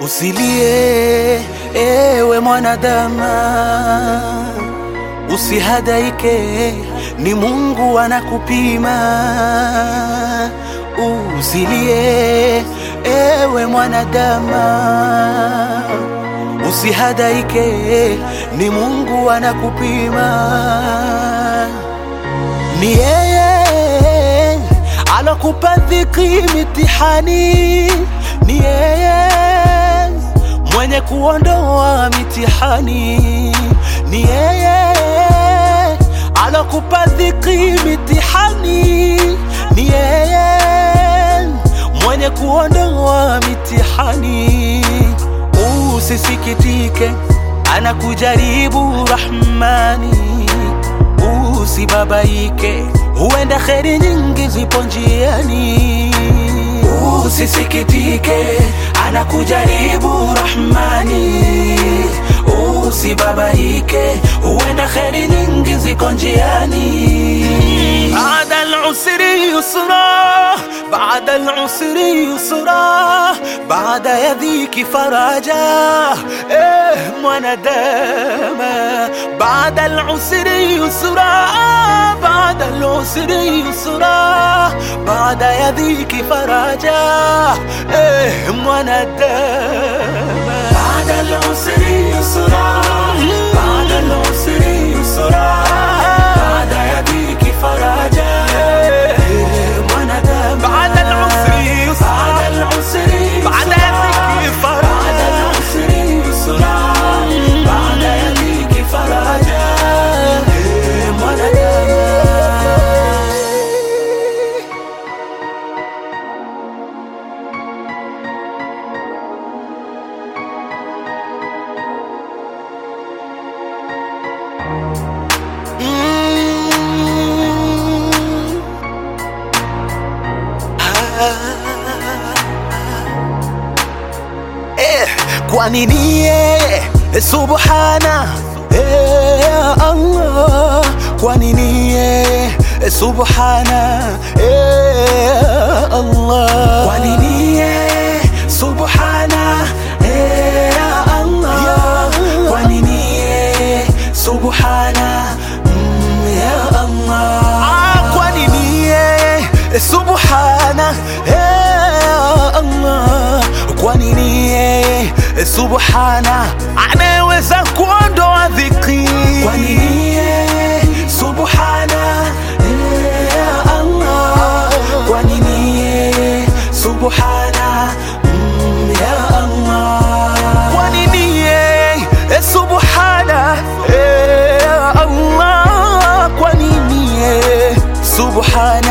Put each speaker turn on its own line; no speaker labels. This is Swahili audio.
Usilie ewe mwanadamu, usihadaike, ni Mungu anakupima. Usilie ewe mwanadamu, usihadaike, ni Mungu anakupima. Ni yeye alokupa dhiki mitihani, ni yeye mwenye kuondoa mitihani, ni yeye alokupa dhiki mitihani, ni yeye mwenye kuondoa mitihani. Usisikitike, anakujaribu Rahmani. Usibabaike, huenda kheri nyingi zipo njiani. Usisikitike, anakujaribu Rahmani. Usibabaike, huenda kheri nyingi ziko njiani. Baada al-usri yusra, baada al-usri yusra, baada ya dhiki faraja. mwanadamu, baada al-usri yusra, baada al-usri yusra, baada ya dhiki faraja. mwanadamu, baada al-usri yusra, baada al-usri yusra, baada ya dhiki faraja. mwanadamu, baada al-usri yusra, baada al-usri, baada ya dhiki faraja. baada al-usri yusra, baada ya dhiki faraja. mwanadamu. Kwa nini yeye subhana Allah, kwa nini yeye subhana Allah, kwa nini yeye subhana Allah, kwa nini yeye subhana ya Allah, kwa nini yeye subhana Allah, kwa nini yeye subhana anaweza kuondoa dhiki. Kwa nini yeye subhana Allah, kwa nini yeye subhana ya Allah, kwa nini yeye subhana Allah, kwa nini yeye subhana